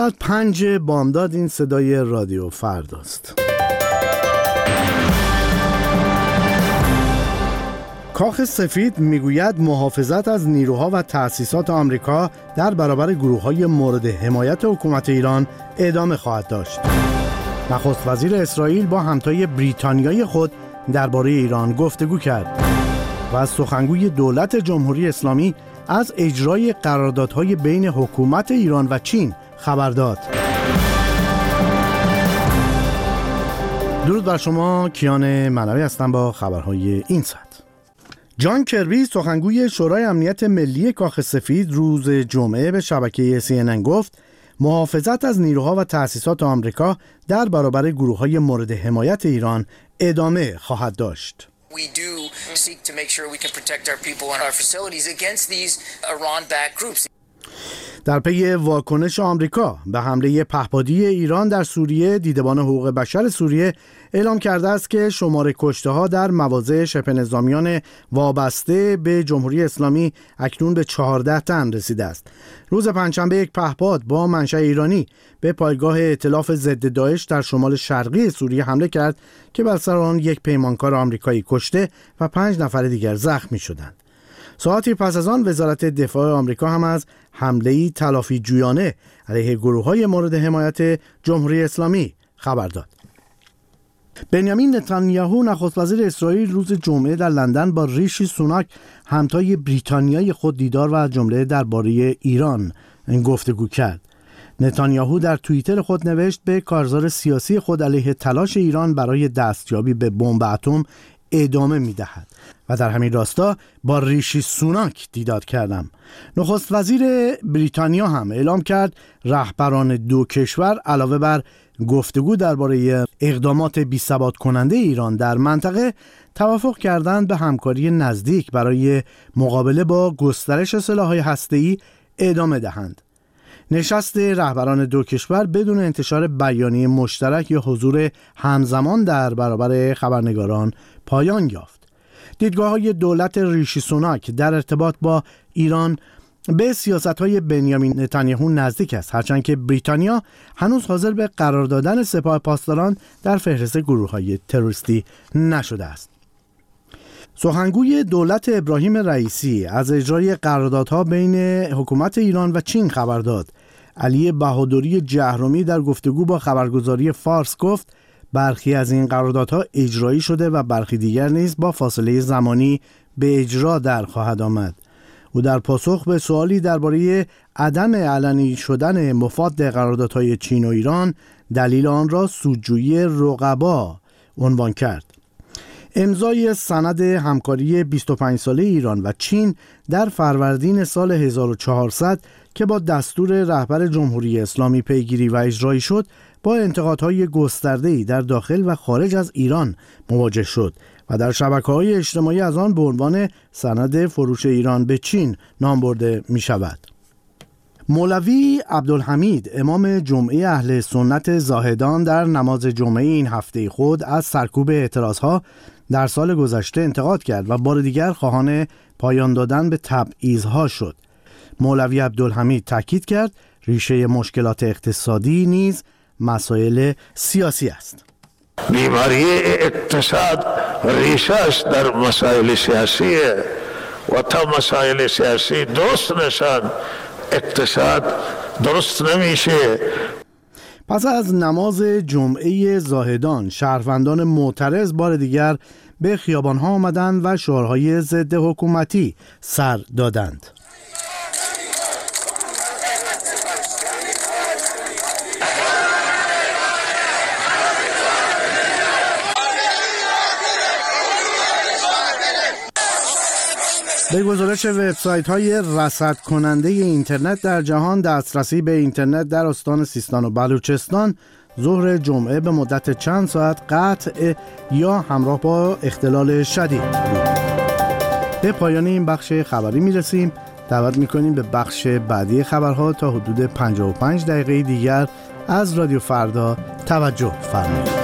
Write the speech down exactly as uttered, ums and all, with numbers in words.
از پنج بامداد این صدای رادیو فرداست. کاخ سفید میگوید محافظت از نیروها و تأسیسات آمریکا در برابر گروه‌های مورد حمایت حکومت ایران ادامه خواهد داشت. نخست وزیر اسرائیل با همتای بریتانیای خود درباره ایران گفتگو کرد و از سخنگوی دولت جمهوری اسلامی از اجرای قراردادهای بین حکومت ایران و چین خبر داد. درود بر شما، کیان منوی هستم با خبرهای این ساعت. جان کربی سخنگوی شورای امنیت ملی کاخ سفید روز جمعه به شبکه سی ان ان گفت محافظت از نیروها و تأسیسات آمریکا در برابر گروه‌های مورد حمایت ایران ادامه خواهد داشت. We do seek to make sure we can protect our people and our facilities against these Iran-backed groups. در پی واکنش آمریکا به حمله پهپادی ایران در سوریه، دیدبان حقوق بشر سوریه اعلام کرده است که شمار کشته‌ها در مواضع شبه نظامیان وابسته به جمهوری اسلامی اکنون به چهارده تن رسیده است. روز پنجشنبه یک پهپاد با منشأ ایرانی به پایگاه ائتلاف ضد داعش در شمال شرقی سوریه حمله کرد که بر سر آن یک پیمانکار آمریکایی کشته و پنج نفر دیگر زخمی شدند. ساعتی پس از آن وزارت دفاع آمریکا هم از حمله‌ای تلافی جویانه علیه گروه‌های مورد حمایت جمهوری اسلامی خبر داد. بنیامین نتانیاهو نخست وزیر اسرائیل روز جمعه در لندن با ریشی سوناک همتای بریتانیای خود دیدار و از جمله درباره ایران گفتگو کرد. نتانیاهو در توییتر خود نوشت به کارزار سیاسی خود علیه تلاش ایران برای دستیابی به بمب اتم ادامه می‌دهد و در همین راستا با ریشی سوناک دیدار کردم. نخست وزیر بریتانیا هم اعلام کرد رهبران دو کشور علاوه بر گفتگو درباره اقدامات بی‌ثبات کننده ایران در منطقه توافق کردند به همکاری نزدیک برای مقابله با گسترش سلاح‌های هسته‌ای ادامه دهند. نشست رهبران دو کشور بدون انتشار بیانیه مشترک یا حضور همزمان در برابر خبرنگاران پایان یافت. دیدگاه‌های دولت ریشی سوناک در ارتباط با ایران به سیاست‌های بنیامین نتانیاهو نزدیک است، هرچند که بریتانیا هنوز حاضر به قرار دادن سپاه پاسداران در فهرست گروه‌های تروریستی نشده است. سخنگوی دولت ابراهیم رئیسی از اجرای قراردادها بین حکومت ایران و چین خبر داد. علی بهادری جهرمی در گفتگو با خبرگزاری فارس گفت برخی از این قراردادها اجرایی شده و برخی دیگر نیز با فاصله زمانی به اجرا در خواهد آمد. او در پاسخ به سوالی درباره عدم علنی شدن مفاد قراردادهای چین و ایران دلیل آن را سودجویی رقبا عنوان کرد. امضای سند همکاری بیست و پنج ساله ایران و چین در فروردین سال هزار و چهارصد که با دستور رهبر جمهوری اسلامی پیگیری و اجرایی شد، با انتقادهای گسترده‌ای در داخل و خارج از ایران مواجه شد و در شبکه‌های اجتماعی از آن به عنوان سند فروش ایران به چین نام برده می شود. مولوی عبدالحمید امام جمعه اهل سنت زاهدان در نماز جمعه این هفته خود از سرکوب اعتراضها در سال گذشته انتقاد کرد و بار دیگر خواهان پایان دادن به تبعیض‌ها شد. مولوی عبدالحمید تاکید کرد ریشه مشکلات اقتصادی نیز مسائل سیاسی است. بیماری اقتصاد ریشه‌اش در مسائل سیاسی و تا مسائل سیاسی درست نشد اقتصاد درست نمیشه. پس از نماز جمعه زاهدان شهروندان معترض بار دیگر به خیابان‌ها آمدند و شعارهای ضد حکومتی سر دادند. به گزارش وبسایت‌های رصد کننده اینترنت در جهان، دسترسی به اینترنت در استان سیستان و بلوچستان ظهر جمعه به مدت چند ساعت قطع یا همراه با اختلال شدید بود. به پایان این بخش خبری میرسیم. دعوت میکنیم به بخش بعدی خبرها تا حدود پنجاه و پنج دقیقه دیگر از رادیو فردا توجه فرمایید.